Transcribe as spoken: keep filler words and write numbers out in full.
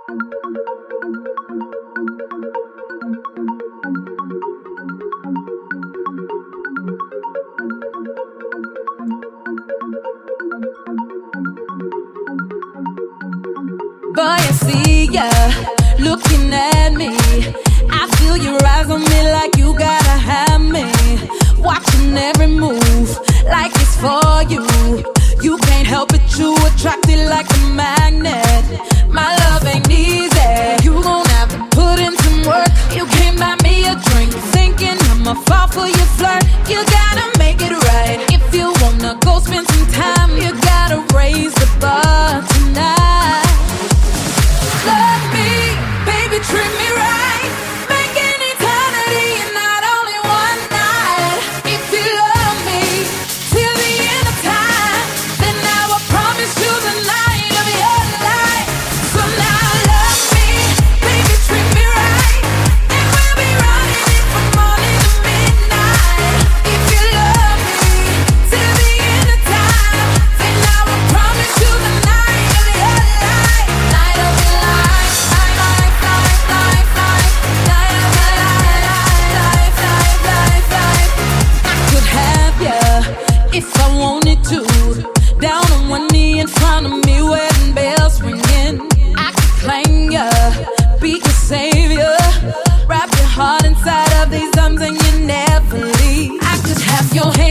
Boy, I see ya looking at me. I feel your eyes on me like you gotta have me. Watching every move like it's for you. You can't help it, you attracted like a magnet. My love ain't easy, you gon' have to put in some work. You can't buy me a drink thinking I'ma fall for your flirt. You gotta make it right. If you wanna go spend some time, you gotta raise the bar tonight. Love me, baby, treat me right. Make an eternity and not only one night. If you love me till the end of time, then I will promise you the night of your life. So now love me, baby, treat me right, and we'll be running it from morning to midnight. If you love me till the end of time, then I will promise you the night of your life. Night of your life. If I wanted to, down on one knee in front of me, wedding bells ringing. I could claim ya, be your savior. Wrap your heart inside of these arms and you never leave. I could have your hand